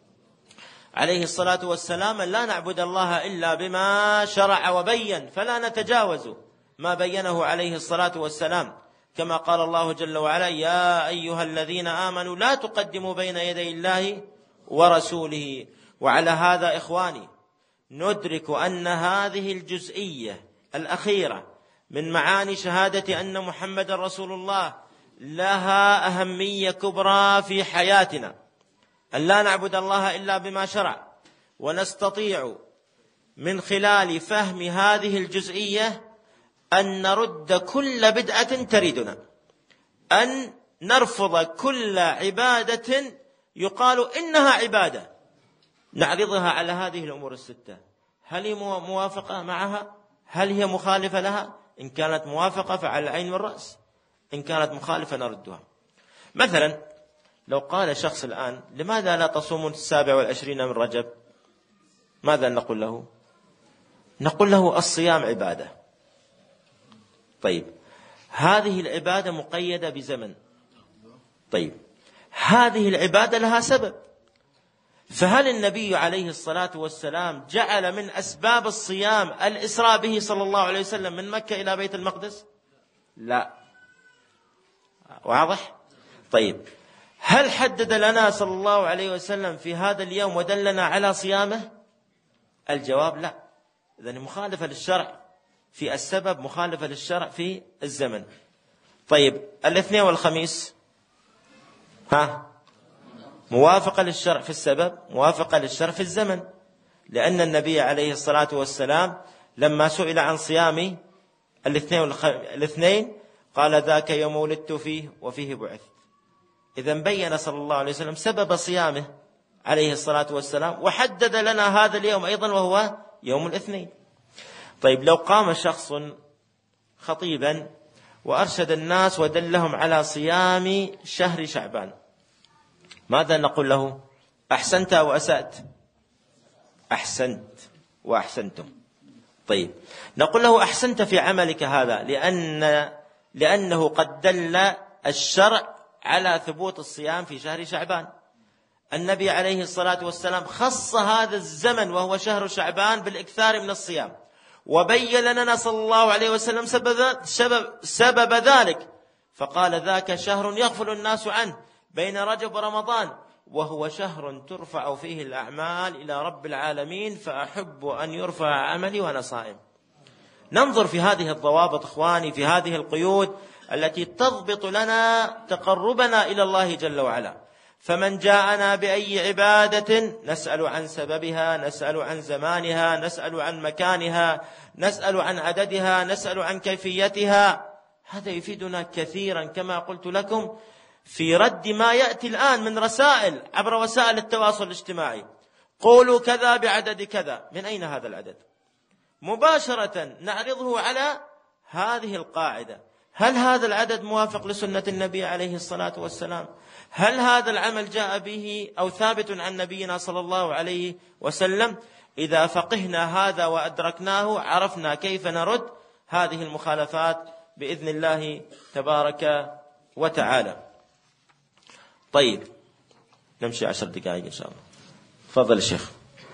عليه الصلاة والسلام لا نعبد الله إلا بما شرع وبين، فلا نتجاوز ما بينه عليه الصلاة والسلام، كما قال الله جل وعلا يا أيها الذين آمنوا لا تقدموا بين يدي الله ورسوله. وعلى هذا إخواني ندرك أن هذه الجزئية الأخيرة من معاني شهادة أن محمد رسول الله لها أهمية كبرى في حياتنا، أن لا نعبد الله إلا بما شرع. ونستطيع من خلال فهم هذه الجزئية أن نرد كل بدعة تريدنا، أن نرفض كل عبادة يقال إنها عبادة، نعرضها على هذه الأمور الستة. هل هي موافقة معها؟ هل هي مخالفة لها؟ إن كانت موافقة فعلى العين والرأس، إن كانت مخالفة نردها. مثلا لو قال شخص الآن لماذا لا تصومون السابع والعشرين من رجب؟ ماذا نقول له؟ نقول له الصيام عبادة. طيب، هذه العبادة مقيدة بزمن. طيب، هذه العبادة لها سبب، فهل النبي عليه الصلاة والسلام جعل من أسباب الصيام الإسراء به صلى الله عليه وسلم من مكة إلى بيت المقدس؟ لا. واضح؟ طيب، هل حدد لنا صلى الله عليه وسلم في هذا اليوم ودلنا على صيامه؟ الجواب لا، إذن مخالفة للشرع في السبب، مخالفة للشرع في الزمن. طيب الاثنين والخميس ها موافقة للشرع في السبب، موافقة للشرع في الزمن، لأن النبي عليه الصلاة والسلام لما سئل عن صيام الاثنين والخ... الاثنين قال ذاك يوم ولدت فيه وفيه بعثت. إذن بين صلى الله عليه وسلم سبب صيامه عليه الصلاة والسلام، وحدد لنا هذا اليوم أيضا وهو يوم الاثنين. طيب لو قام شخص خطيبا وأرشد الناس ودلهم على صيام شهر شعبان، ماذا نقول له؟ أحسنت أو أسأت؟ أحسنت وأحسنتم. طيب نقول له أحسنت في عملك هذا، لأن لأنه قد دل الشرع على ثبوت الصيام في شهر شعبان. النبي عليه الصلاة والسلام خص هذا الزمن وهو شهر شعبان بالإكثار من الصيام، وبين لنا صلى الله عليه وسلم سبب, سبب, سبب ذلك، فقال ذاك شهر يغفل الناس عنه بين رجب ورمضان، وهو شهر ترفع فيه الأعمال إلى رب العالمين، فأحب أن يرفع عملي وأنا صائم. ننظر في هذه الضوابط إخواني، في هذه القيود التي تضبط لنا تقربنا إلى الله جل وعلا. فمن جاءنا بأي عبادة نسأل عن سببها، نسأل عن زمانها، نسأل عن مكانها، نسأل عن عددها، نسأل عن كيفيتها. هذا يفيدنا كثيرا كما قلت لكم في رد ما يأتي الآن من رسائل عبر وسائل التواصل الاجتماعي، قولوا كذا بعدد كذا. من أين هذا العدد؟ مباشرة نعرضه على هذه القاعدة: هل هذا العدد موافق لسنة النبي عليه الصلاة والسلام؟ هل هذا العمل جاء به أو ثابت عن نبينا صلى الله عليه وسلم؟ إذا فقهنا هذا وأدركناه عرفنا كيف نرد هذه المخالفات بإذن الله تبارك وتعالى. طيب نمشي عشر دقائق إن شاء الله. تفضل الشيخ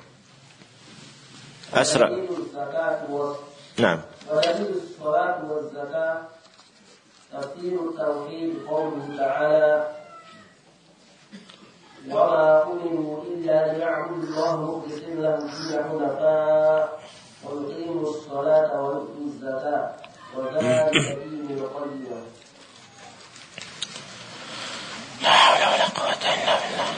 أسرع. نعم. ودليل الصلاة والزكاة تفسير التوحيد قوله تعالى: وما أمروا إلا ليعبدوا الله مخلصين له الدين حنفاء ويقيموا الصلاة ويؤتوا الزكاة وذلك دين القيم. لا حول ولا قوة إلا بالله.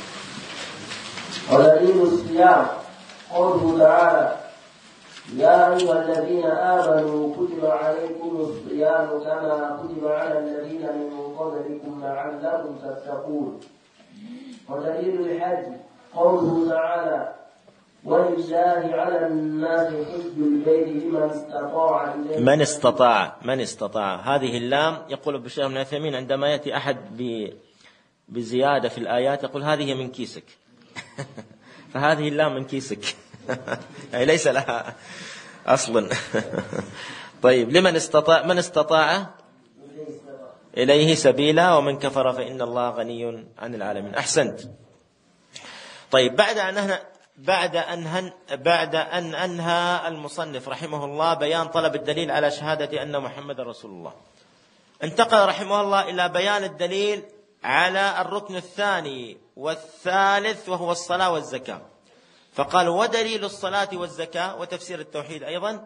ودليل الصيام قوله تعالى: يا أيها الذين آمنوا كتب عليكم الصيام كما كتب على الذين من قبلكم لعلكم تتقون. ودليل الحج قوله تعالى: ولله على الناس حج البيت لمن استطاع إليه. من استطاع من استطاع هذه اللام، يقول ابن الشيخ ابن عثيمين عندما يأتي أحد بزيادة في الآيات يقول هذه من كيسك. فهذه اللام من كيسك. أي ليس لها أصلا. طيب لمن استطاع، من استطاع إليه سبيلا ومن كفر فإن الله غني عن العالمين. أحسنت. طيب بعد أن بعد أن بعد أن أنهى المصنف رحمه الله بيان طلب الدليل على شهادة أن محمد رسول الله، انتقل رحمه الله إلى بيان الدليل على الركن الثاني والثالث وهو الصلاة والزكاة. فقال: ودليل الصلاة والزكاة وتفسير التوحيد أيضا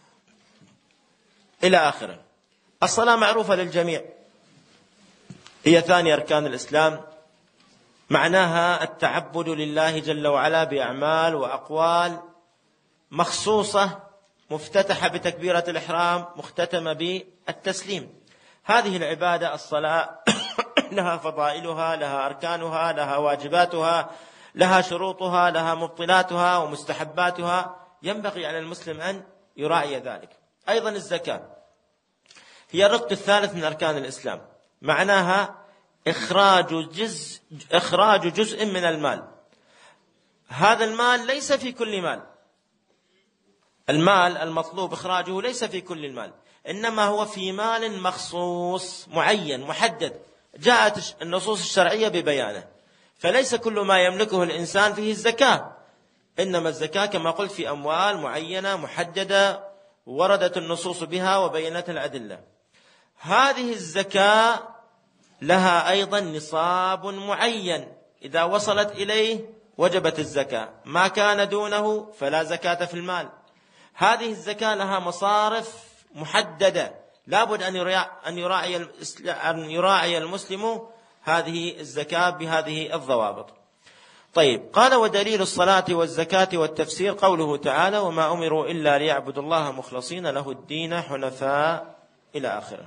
إلى آخره. الصلاة معروفة للجميع، هي ثاني أركان الإسلام، معناها التعبد لله جل وعلا بأعمال وأقوال مخصوصة مفتتحة بتكبيرة الإحرام مختتمة بالتسليم. هذه العبادة الصلاة لها فضائلها، لها أركانها، لها واجباتها، لها شروطها، لها مبطلاتها ومستحباتها، ينبغي على المسلم أن يراعي ذلك. أيضا الزكاة هي الركن الثالث من أركان الإسلام، معناها إخراج جزء إخراج جزء من المال. هذا المال ليس في كل مال، المال المطلوب إخراجه ليس في كل المال، إنما هو في مال مخصوص معين محدد جاءت النصوص الشرعية ببيانه. فليس كل ما يملكه الإنسان فيه الزكاة، إنما الزكاة كما قلت في أموال معينة محددة وردت النصوص بها وبينت الأدلة. هذه الزكاة لها أيضا نصاب معين، إذا وصلت إليه وجبت الزكاة، ما كان دونه فلا زكاة في المال. هذه الزكاة لها مصارف محددة، لابد أن يراعي أن يراعي المسلم هذه الزكاة بهذه الضوابط. طيب، قال ودليل الصلاة والزكاة والتفسير قوله تعالى وما أمروا إلا ليعبدوا الله مخلصين له الدين حنفاء إلى آخره.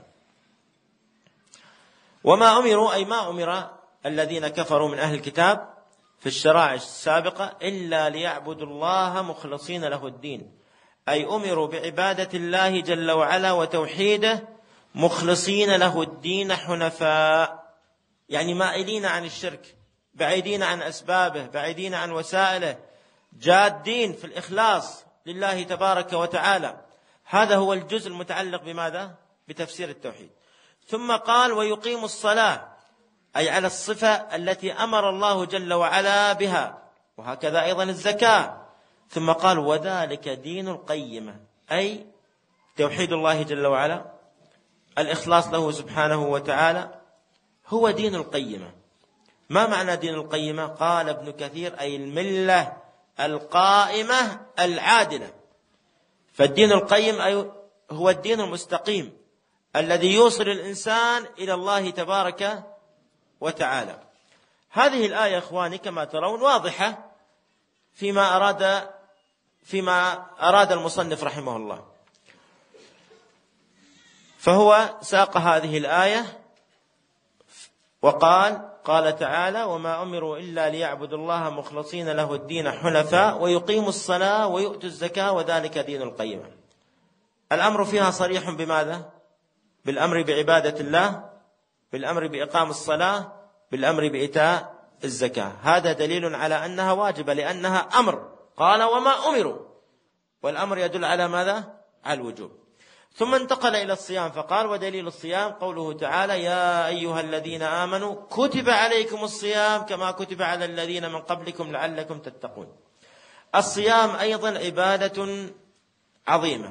وما أمروا أي ما أمر الذين كفروا من أهل الكتاب في الشرائع السابقة إلا ليعبدوا الله مخلصين له الدين، أي أمروا بعبادة الله جل وعلا وتوحيده مخلصين له الدين حنفاء، يعني مائلين عن الشرك، بعيدين عن أسبابه، بعيدين عن وسائله، جادين في الإخلاص لله تبارك وتعالى. هذا هو الجزء المتعلق بماذا؟ بتفسير التوحيد. ثم قال ويقيم الصلاة، أي على الصفة التي أمر الله جل وعلا بها، وهكذا أيضا الزكاة. ثم قال وذلك دين القيمة، أي توحيد الله جل وعلا، الإخلاص له سبحانه وتعالى، هو دين القيمة. ما معنى دين القيمة؟ قال ابن كثير أي الملة القائمة العادلة. فالدين القيم أي هو الدين المستقيم الذي يوصل الإنسان إلى الله تبارك وتعالى. هذه الآية إخواني كما ترون واضحة فيما أراد فيما أراد المصنف رحمه الله، فهو ساق هذه الآية وقال قال تعالى وما أمروا إلا ليعبدوا الله مخلصين له الدين حنفاء ويقيموا الصلاة ويؤتوا الزكاة وذلك دين القيمة. الأمر فيها صريح بماذا؟ بالأمر بعبادة الله، بالأمر بإقام الصلاة، بالأمر بإيتاء الزكاة. هذا دليل على أنها واجبة لأنها أمر، قال وما أمروا، والأمر يدل على ماذا؟ على الوجوب. ثم انتقل إلى الصيام فقال ودليل الصيام قوله تعالى يا أيها الذين آمنوا كتب عليكم الصيام كما كتب على الذين من قبلكم لعلكم تتقون. الصيام أيضا عبادة عظيمة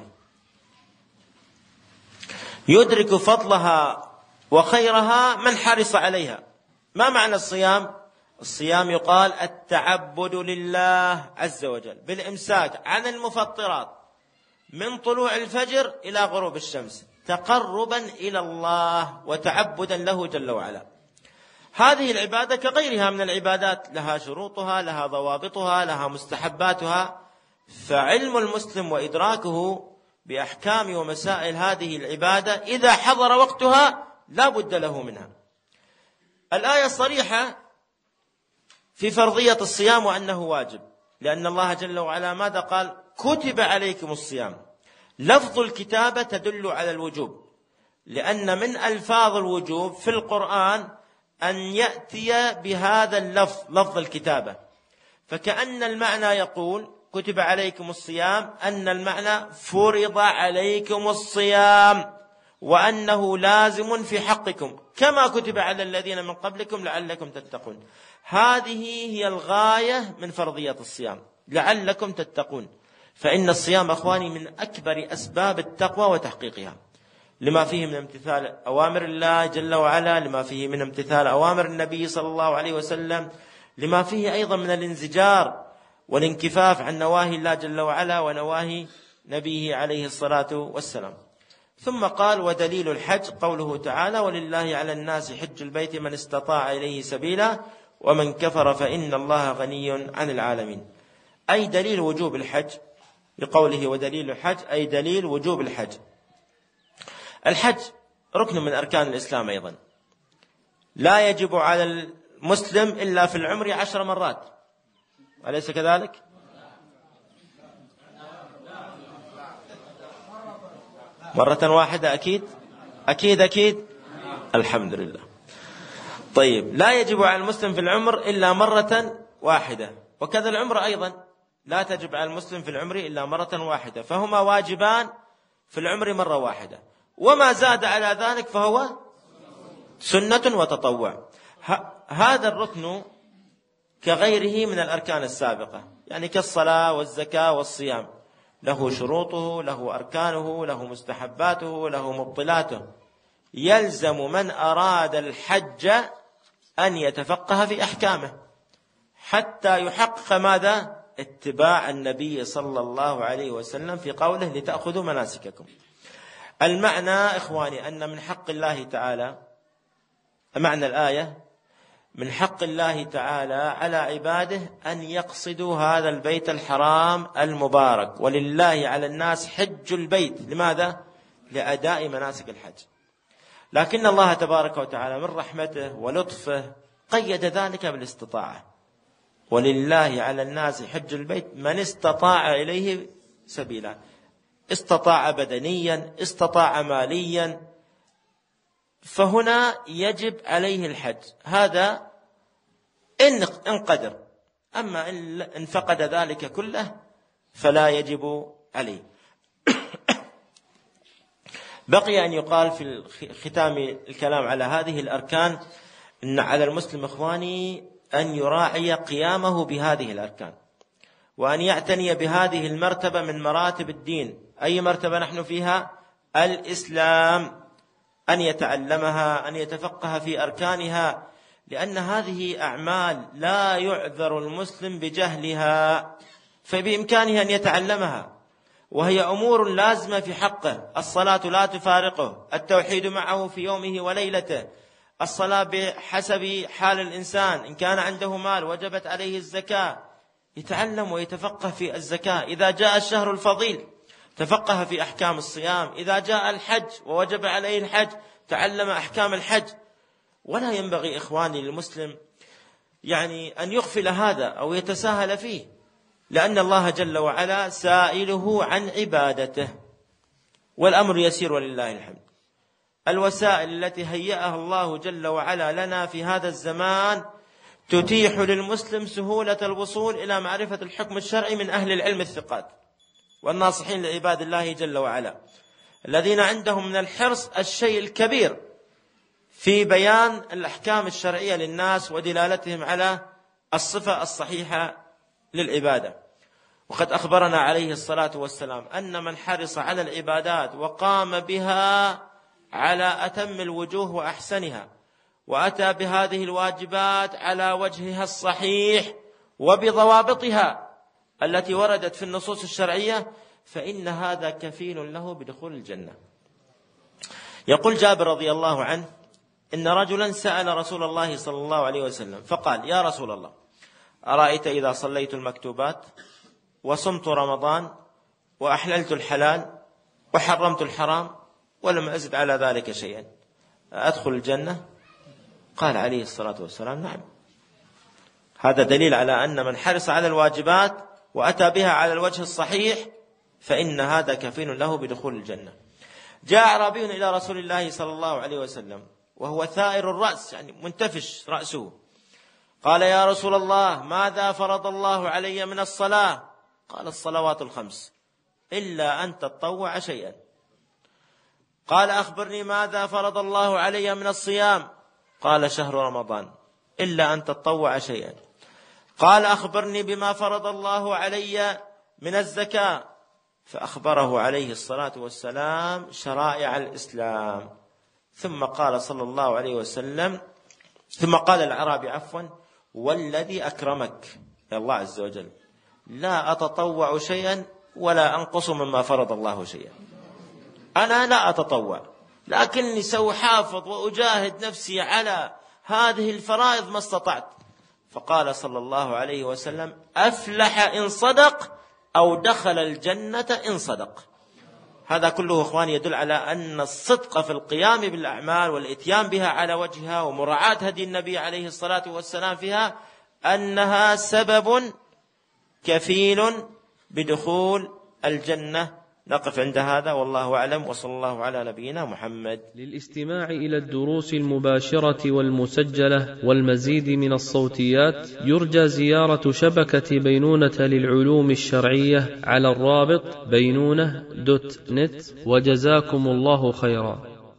يدرك فضلها وخيرها من حرص عليها. ما معنى الصيام؟ الصيام يقال التعبد لله عز وجل بالإمساك عن المفطرات من طلوع الفجر إلى غروب الشمس تقربا إلى الله وتعبدا له جل وعلا. هذه العبادة كغيرها من العبادات لها شروطها، لها ضوابطها، لها مستحباتها. فعلم المسلم وإدراكه بأحكام ومسائل هذه العبادة إذا حضر وقتها لا بد له منها. الآية صريحة في فرضية الصيام وأنه واجب، لأن الله جل وعلا ماذا قال؟ كتب عليكم الصيام. لفظ الكتابة تدل على الوجوب، لأن من ألفاظ الوجوب في القرآن أن يأتي بهذا اللفظ لفظ الكتابة، فكأن المعنى يقول كتب عليكم الصيام أن المعنى فرض عليكم الصيام وأنه لازم في حقكم كما كتب على الذين من قبلكم لعلكم تتقون. هذه هي الغاية من فرضية الصيام، لعلكم تتقون. فإن الصيام أخواني من أكبر أسباب التقوى وتحقيقها، لما فيه من امتثال أوامر الله جل وعلا، لما فيه من امتثال أوامر النبي صلى الله عليه وسلم، لما فيه أيضا من الانزجار والانكفاف عن نواهي الله جل وعلا ونواهي نبيه عليه الصلاة والسلام. ثم قال ودليل الحج قوله تعالى ودلله على الناس حج البيت من استطاع إليه سبيلا ومن كفر فإن الله غني عن العالمين. أي دليل وجوب الحج بقوله ودليل الحج، أي دليل وجوب الحج. الحج ركن من أركان الإسلام أيضا، لا يجب على المسلم إلا في العمر عشر مرات، أليس كذلك؟ مرة واحدة أكيد أكيد أكيد الحمد لله. طيب، لا يجب على المسلم في العمر إلا مرة واحدة، وكذا العمر أيضا لا تجب على المسلم في العمر إلا مرة واحدة، فهما واجبان في العمر مرة واحدة، وما زاد على ذلك فهو سنة وتطوع. هذا الركن كغيره من الأركان السابقة، يعني كالصلاة والزكاة والصيام، له شروطه، له أركانه، له مستحباته، له مبطلاته. يلزم من أراد الحج أن يتفقه في أحكامه حتى يحقق ماذا؟ اتباع النبي صلى الله عليه وسلم في قوله لتأخذوا مناسككم. المعنى إخواني أن من حق الله تعالى، معنى الآية من حق الله تعالى على عباده أن يقصدوا هذا البيت الحرام المبارك، ولله على الناس حج البيت. لماذا؟ لأداء مناسك الحج. لكن الله تبارك وتعالى من رحمته ولطفه قيد ذلك بالاستطاعة، ولله على الناس حج البيت من استطاع إليه سبيلا، استطاع بدنيا استطاع ماليا، فهنا يجب عليه الحج. هذا إن قدر، أما إن فقد ذلك كله فلا يجب عليه. بقي أن يقال في ختام الكلام على هذه الأركان أن على المسلم إخواني أن يراعي قيامه بهذه الأركان، وأن يعتني بهذه المرتبة من مراتب الدين. أي مرتبة نحن فيها؟ الإسلام، أن يتعلمها، أن يتفقه في أركانها، لأن هذه أعمال لا يعذر المسلم بجهلها، فبإمكانه أن يتعلمها، وهي أمور لازمة في حقه. الصلاة لا تفارقه، التوحيد معه في يومه وليلته، الصلاة بحسب حال الإنسان، إن كان عنده مال وجبت عليه الزكاة يتعلم ويتفقه في الزكاة. إذا جاء الشهر الفضيل تفقه في أحكام الصيام. إذا جاء الحج ووجب عليه الحج تعلم أحكام الحج. ولا ينبغي إخواني للمسلم يعني أن يغفل هذا أو يتساهل فيه، لأن الله جل وعلا سائله عن عبادته، والأمر يسير ولله الحمد. الوسائل التي هيأها الله جل وعلا لنا في هذا الزمان تتيح للمسلم سهولة الوصول إلى معرفة الحكم الشرعي من أهل العلم الثقات والناصحين لعباد الله جل وعلا، الذين عندهم من الحرص الشيء الكبير في بيان الأحكام الشرعية للناس ودلالتهم على الصفة الصحيحة للعبادة. وقد أخبرنا عليه الصلاة والسلام أن من حرص على العبادات وقام بها على أتم الوجوه وأحسنها، وأتى بهذه الواجبات على وجهها الصحيح وبضوابطها التي وردت في النصوص الشرعية، فإن هذا كفيل له بدخول الجنة. يقول جابر رضي الله عنه إن رجلا سأل رسول الله صلى الله عليه وسلم فقال: يا رسول الله، أرأيت إذا صليت المكتوبات وصمت رمضان وأحللت الحلال وحرمت الحرام ولم أزد على ذلك شيئا أدخل الجنة؟ قال عليه الصلاة والسلام: نعم. هذا دليل على أن من حرص على الواجبات وأتى بها على الوجه الصحيح فإن هذا كفيل له بدخول الجنة. جاء أعرابي إلى رسول الله صلى الله عليه وسلم وهو ثائر الرأس، يعني منتفش رأسه، قال: يا رسول الله، ماذا فرض الله علي من الصلاة؟ قال: الصلوات الخمس إلا أن تطوع شيئا. قال: أخبرني ماذا فرض الله علي من الصيام؟ قال: شهر رمضان إلا أن تطوع شيئا. قال: أخبرني بما فرض الله علي من الزكاة. فأخبره عليه الصلاة والسلام شرائع الإسلام. ثم قال صلى الله عليه وسلم ثم قال الأعرابي عفوا: والذي أكرمك يا الله عز وجل لا أتطوع شيئا ولا أنقص مما فرض الله شيئا. أنا لا أتطوع، لكني سأحافظ وأجاهد نفسي على هذه الفرائض ما استطعت. فقال صلى الله عليه وسلم: أفلح إن صدق أو دخل الجنة إن صدق. هذا كله إخواني يدل على أن الصدق في القيام بالأعمال والإتيان بها على وجهها ومراعاة هدي النبي عليه الصلاة والسلام فيها أنها سبب كفيل بدخول الجنة. نقف عند هذا والله أعلم، وصلى الله على نبينا محمد. للاستماع إلى الدروس المباشرة والمسجلة والمزيد من الصوتيات يرجى زيارة شبكة بينونة للعلوم الشرعية على الرابط بينونة دوت نت، وجزاكم الله خيرا.